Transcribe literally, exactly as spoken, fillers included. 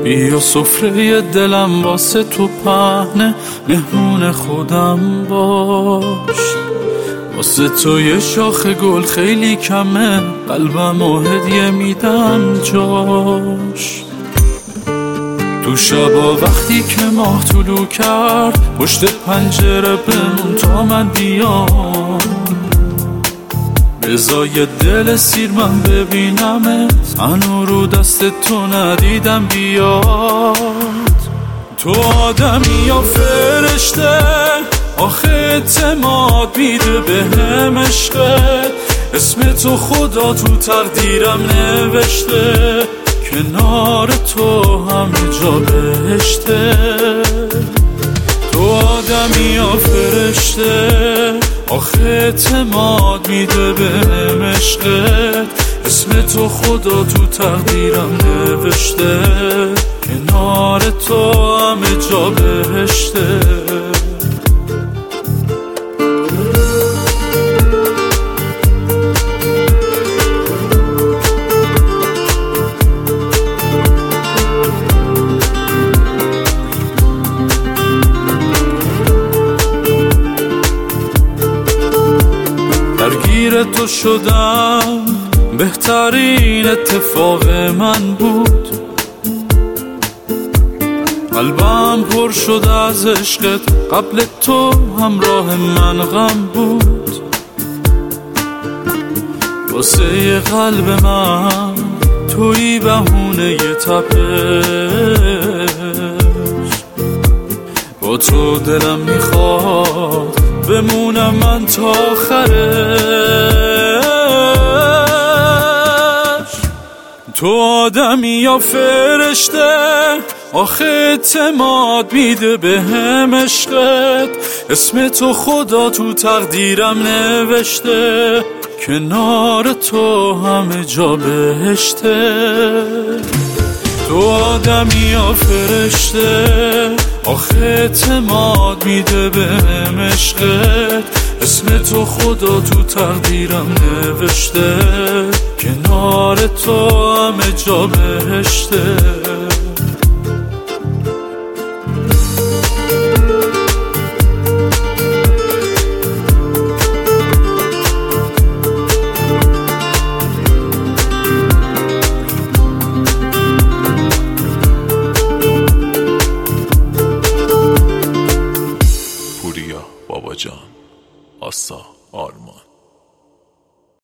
بیا سفره دلم واسه تو پهنه، مهمون خودم باش. واسه تو یه شاخ گل خیلی کمه، قلبم و هدیه میدم جاش. تو شبا وقتی که ماه طلوع کرد، پشت پنجره بمون تا من بیام. بزای دل سیر من ببینمت، هنو رو دست تو ندیدم بیاد. تو آدمی یا فرشته، آخه اعتماد میده به هم عشقت. اسم تو خدا تو تقدیرم نوشته، کنار تو همه جا بهشته. تو آدمی یا فرشته، آخه اعتماد میده به هم عشقت. اسم تو خدا تو تقدیرم نوشته، کنار تو همه جا بهشته. درگیر تو شدم، بهترین اتفاق من بود. قلبم پر شد از عشقت، قبل تو همراه من غم بود. واسه قلب من تویی بهونه ی تپش. با تو دلم میخواد بمونم من تا آخرش. تو آدمی یا فرشته، آخه اعتماد میده به هم عشقت. اسم تو خدا تو تقدیرم نوشته، کنار تو همه جا بهشته. تو آدمی یا فرشته، آخه اعتماد میده به هم عشقت. اسم تو خدا تو تقدیرم نوشته، کنار تو همه جا بهشته. پوریا بابا جان، آسا آرمان.